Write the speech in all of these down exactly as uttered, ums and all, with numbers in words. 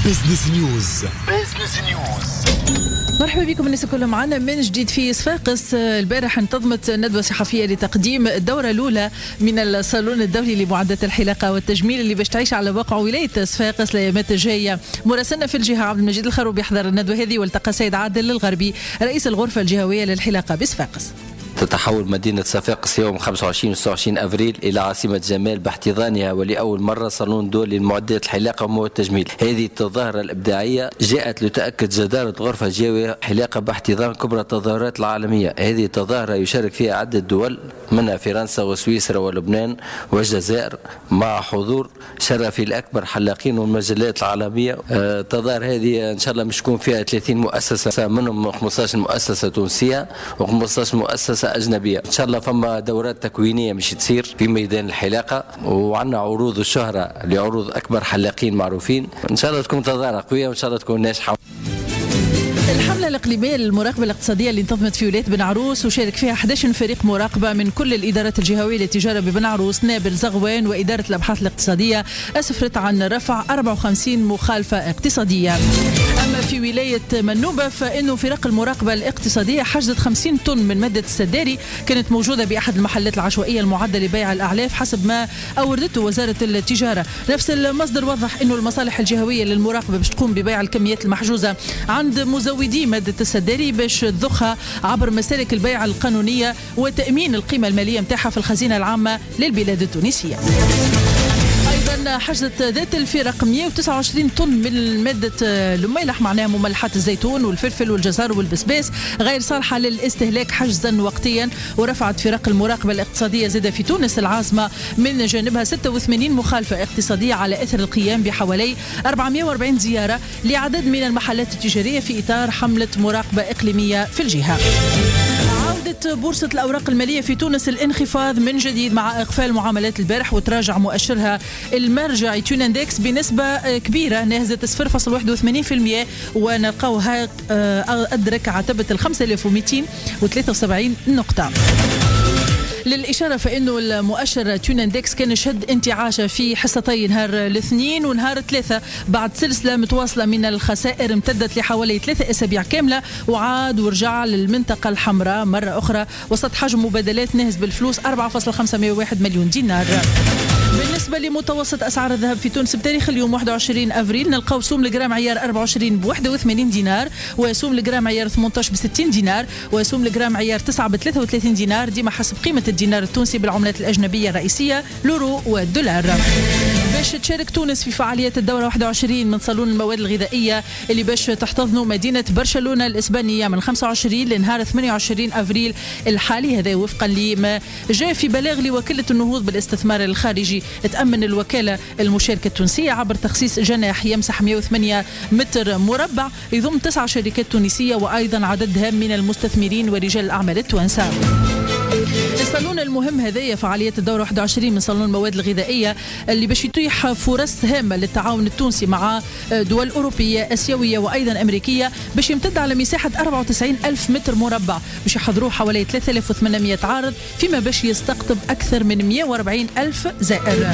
بزنس نيوز. بزنس نيوز. مرحبا بكم الناس كلهم معنا من جديد في صفاقس. البارح انتظمت ندوة صحفية لتقديم الدورة الأولى من الصالون الدولي لمعدات الحلاقة والتجميل اللي باش تعيش على واقع ولاية صفاقس الأيامات الجاية. مراسلنا في الجهة عبد المجيد الخروبي يحضر الندوة هذه، والتقى سيد عادل الغربي رئيس الغرفة الجهوية للحلاقة بصفاقس. تتحول مدينة صفاقس يوم خمسة وعشرين و ستة وعشرين أفريل إلى عاصمة جمال باحتضانها ولأول مرة صالون دولي للمعدات الحلاقة والتجميل. هذه التظاهرة الإبداعية جاءت لتأكد جدارة غرفة الجهوية حلاقة باحتضان كبرى التظاهرات العالمية. هذه التظاهرة يشارك فيها عدة دول منها فرنسا وسويسرا ولبنان والجزائر، مع حضور شرفي الأكبر حلاقين والمجلات العالمية. التظاهرة هذه إن شاء الله مش تكون فيها ثلاثين مؤسسة، منهم خمسة عشر مؤسسة تونسية وخمسة عشر مؤسسة أجنبية. إن شاء الله فما دورات تكوينية مش تصير في ميدان الحلاقة، وعندنا عروض الشهرة لعروض أكبر حلاقين معروفين. إن شاء الله تكون تظاهرة قوية وإن شاء الله تكون ناجحة. الحملة الإقليمية للمراقبة الاقتصادية اللي انتظمت في ولاية بن عروس وشارك فيها أحد عشر فريق مراقبة من كل الإدارات الجهوية للتجارة ببن عروس، نابل، زغوان وإدارة الأبحاث الاقتصادية، أسفرت عن رفع أربعة وخمسين مخالفة اقتصادية. أما في ولاية منوبة فإنه فرق المراقبة الاقتصادية حجزت خمسين طن من مادة السداري كانت موجودة بأحد المحلات العشوائية المعدة لبيع الأعلاف حسب ما أوردته وزارة التجارة. نفس المصدر وضح إنه المصالح الجهوية للمراقبة باش تقوم ببيع الكميات المحجوزة عند مزودي مادة السداري باش تضخها عبر مسالك البيع القانونية وتأمين القيمة المالية متاعها في الخزينة العامة للبلاد التونسية. أيضا حجزت ذات الفرق مئة وتسعة وعشرين طن من مادة الميلح معناها مملحات الزيتون والفلفل والجزر والبسباس غير صالحة للاستهلاك حجزا وقتيا. ورفعت فرق المراقبة الاقتصادية زادة في تونس العاصمة من جانبها ستة وثمانين مخالفة اقتصادية على إثر القيام بحوالي أربعمئة وأربعين زيارة لعدد من المحلات التجارية في إطار حملة مراقبة إقليمية في الجهة. عودة بورصة الأوراق المالية في تونس الانخفاض من جديد مع إقفال معاملات البارح وتراجع مؤشرها المرجعي توناندكس بنسبة كبيرة نهزت صفر فاصلة واحد وثمانين بالمئة ونلقاوها أدرك عتبة ال خمسة آلاف ومئتين وثلاثة وسبعين نقطة. للإشارة فإنه المؤشر توناندكس كان يشهد انتعاشة في حصتي نهار الاثنين ونهار ثلاثة بعد سلسلة متواصلة من الخسائر امتدت لحوالي ثلاثة أسابيع كاملة، وعاد ورجع للمنطقة الحمراء مرة أخرى وسط حجم مبادلات ناهز بالفلوس أربعة فاصلة خمسمئة وواحد مليون دينار. بالنسبة لمتوسط أسعار الذهب في تونس بتاريخ اليوم واحد وعشرين أفريل نلقاو سوم الجرام عيار أربعة وعشرين ب واحد وثمانين دينار، وسوم الجرام عيار ثمانية عشر ب ستين دينار، وسوم الجرام عيار تسعة ب ثلاثة وثلاثين دينار، ديما حسب قيمة الدينار التونسي بالعملات الأجنبية الرئيسية اليورو والدولار. باش تشارك تونس في فعاليات الدورة واحد وعشرين من صالون المواد الغذائية اللي باش تحتضنه مدينة برشلونة الإسبانية من خمسة وعشرين لنهار ثمانية وعشرين أفريل الحالي، هذا وفقا لما جاء في بلاغ لوكالة النهوض بالاستثمار الخارجي. تأمن الوكالة المشاركة التونسية عبر تخصيص جناح يمسح مئة وثمانية متر مربع يضم تسع شركات تونسية وأيضا عدد هام من المستثمرين ورجال الأعمال التوانسة. الصالون المهم هذايا فعالية الدورة واحد وعشرين من صالون المواد الغذائية اللي باش يتيح فرص هامة للتعاون التونسي مع دول أوروبية آسيوية وأيضا أمريكية باش يمتد على مساحة أربعة وتسعين ألف متر مربع، باش يحضروه حوالي ثلاثة آلاف وثمانمئة عارض فيما باش يستقطب أكثر من مئة وأربعين ألف زائر.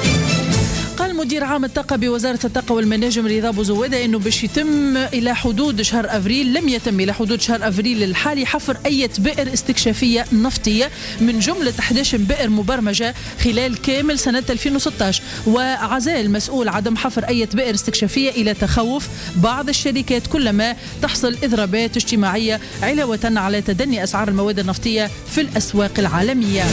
قال مدير عام الطاقة بوزارة الطاقة والمناجم رضا بوزوادة انه باش يتم الى حدود شهر افريل لم يتم الى حدود شهر افريل الحالي حفر اي بئر استكشافية نفطية من جملة أحد عشر بئر مبرمجة خلال كامل سنة ألفين وستة عشر. وعزال المسؤول عدم حفر اي بئر استكشافية الى تخوف بعض الشركات كلما تحصل اضرابات اجتماعية علاوة على تدني اسعار المواد النفطية في الاسواق العالمية.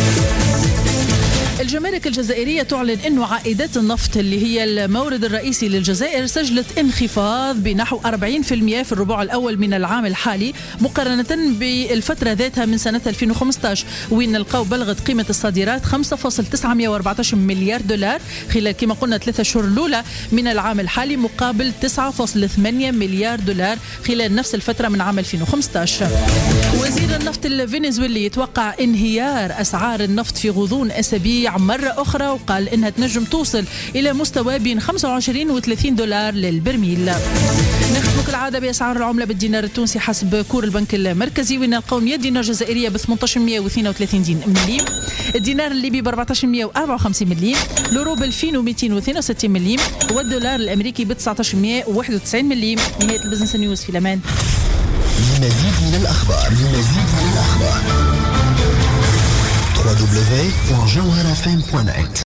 الجمارك الجزائرية تعلن أنه عائدات النفط اللي هي المورد الرئيسي للجزائر سجلت انخفاض بنحو أربعين بالمئة في الربع الأول من العام الحالي مقارنة بالفترة ذاتها من سنة ألفين وخمسة عشر، وين نلقاو بلغت قيمة الصادرات خمسة فاصلة تسعمئة وأربعة عشر مليار دولار خلال كما قلنا ثلاثة شهور الأولى من العام الحالي مقابل تسعة فاصلة ثمانية مليار دولار خلال نفس الفترة من عام ألفين وخمسة عشر. وزير النفط الفنزويلي يتوقع انهيار أسعار النفط في غضون أسابيع مرة أخرى، وقال إنها تنجم توصل إلى مستوى بين خمسة وعشرين و ثلاثين دولار للبرميل. نختم كالعادة بأسعار العملة بالدينار التونسي حسب كور البنك المركزي، وين نلقاو مية دينار جزائرية ب ثمانية عشر مية واثنين وثلاثين دين مليم، الدينار الليبي ب أربعة عشر مية وأربعة وخمسين مليم، اليورو ب ألفين ومئتين واثنين وستين مليم، والدولار الأمريكي ب تسعة عشر مية وواحد وتسعين مليم. نهاية البزنس نيوز، في الأمان. لمزيد من الأخبار لمزيد من الأخبار دبليو دبليو دبليو دوت جوهرة إف إم دوت نت.